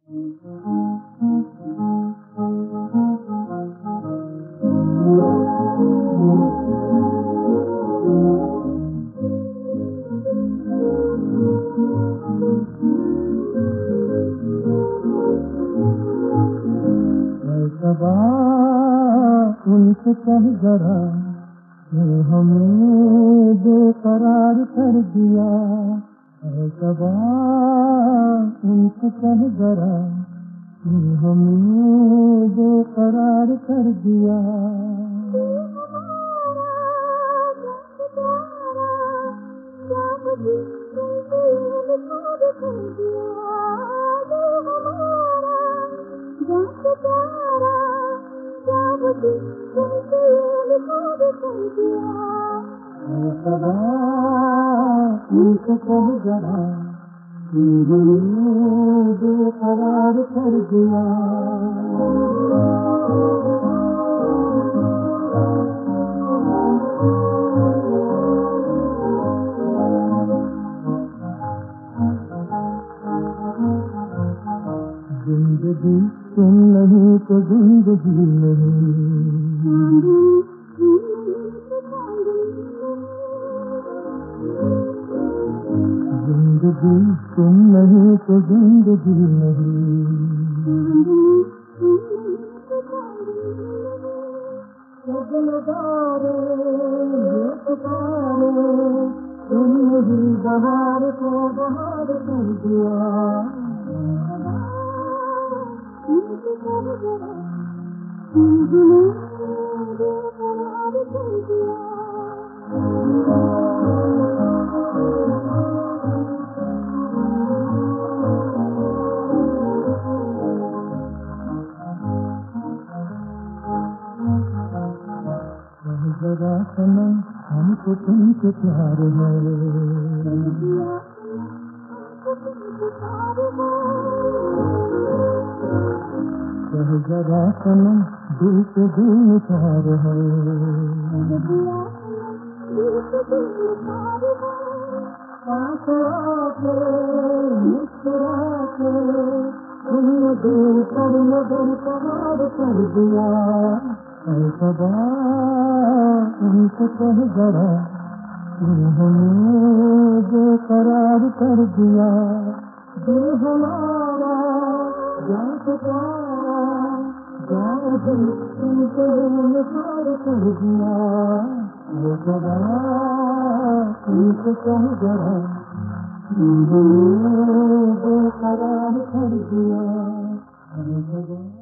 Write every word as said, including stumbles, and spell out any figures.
सबा उनसे कह जरा हमें बेकरार कर दिया। सबा उनसे कह जरा हमें बेकरार कर दिया। सबा उनसे कह जरा हमें बेकरार कर दिया। जिंदगी तुम नहीं तो जिंदगी नहीं, जिंदगी तुम नहीं तो जिंदगी नहीं। सजनदारे ये पुकारे तुम ही बहार को बहार कर दिया। जरा सनम हमको तुमसे प्यार है, कह जरा सनम दिल से दिल निसार है। पास आके मुस्कुरा के तुमने दिल पर नजर करार कर दिया। सबा उनसे कह जरा हमें बेकरार कर दिया। दिल हमारा जान पुकारा जान दिल तुमसे निसार कर दिया। सबा उनसे कह जरा हमें बेकरार कर दिया।